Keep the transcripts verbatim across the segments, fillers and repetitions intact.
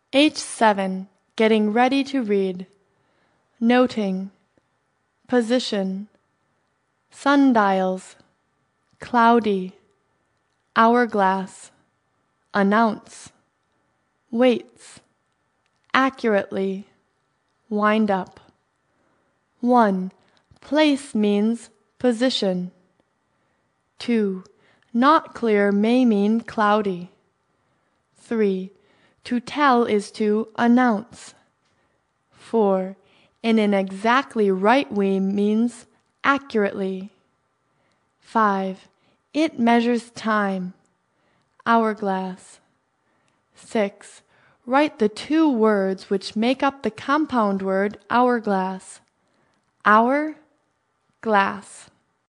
H seven. Getting ready to read. Noting. Position. Sundials. Cloudy. Hourglass. Announce. Weights. Accurately. Wind up. one. Place means position. two. Not clear may mean cloudy. three. To tell is to announce. four. In an exactly right way means accurately. five. It measures time. Hourglass. six. Write the two words which make up the compound word hourglass. Hour, glass.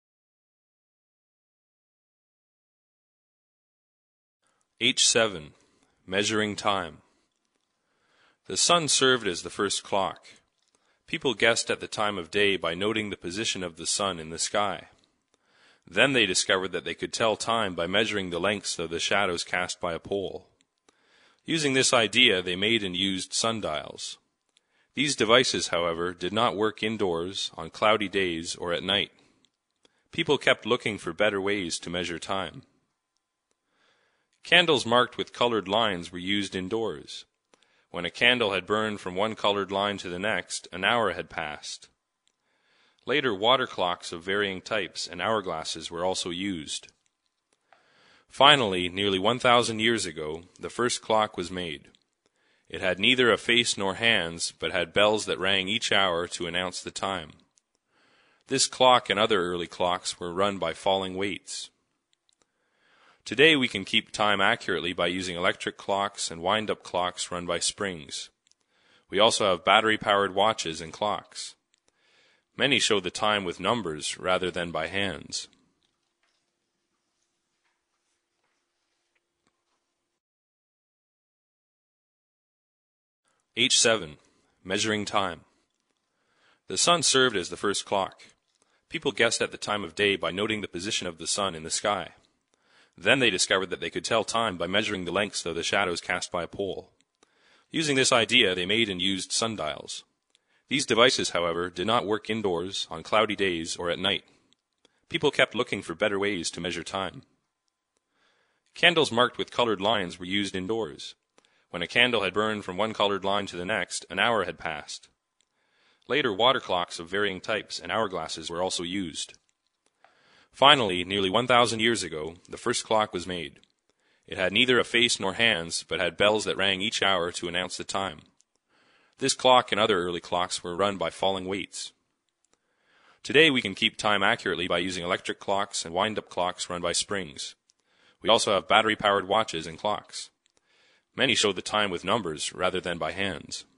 H seven. Measuring time. The sun served as the first clock. People guessed at the time of day by noting the position of the sun in the sky. Then they discovered that they could tell time by measuring the lengths of the shadows cast by a pole. Using this idea, they made and used sundials. These devices, however, did not work indoors, on cloudy days, or at night. People kept looking for better ways to measure time. Candles marked with colored lines were used indoors. When a candle had burned from one colored line to the next, an hour had passed. Later, water clocks of varying types and hourglasses were also used. Finally, nearly one thousand years ago, the first clock was made. It had neither a face nor hands, but had bells that rang each hour to announce the time. This clock and other early clocks were run by falling weights. Today we can keep time accurately by using electric clocks and wind-up clocks run by springs. We also have battery-powered watches and clocks. Many show the time with numbers rather than by hands. H seven. Measuring time. The sun served as the first clock. People guessed at the time of day by noting the position of the sun in the sky. Then they discovered that they could tell time by measuring the lengths of the shadows cast by a pole. Using this idea, they made and used sundials. These devices, however, did not work indoors, on cloudy days, or at night. People kept looking for better ways to measure time. Candles marked with colored lines were used indoors. When a candle had burned from one colored line to the next, an hour had passed. Later, water clocks of varying types and hourglasses were also used. Finally, nearly one thousand years ago, the first clock was made. It had neither a face nor hands, but had bells that rang each hour to announce the time. This clock and other early clocks were run by falling weights. Today we can keep time accurately by using electric clocks and wind-up clocks run by springs. We also have battery-powered watches and clocks. Many show the time with numbers rather than by hands.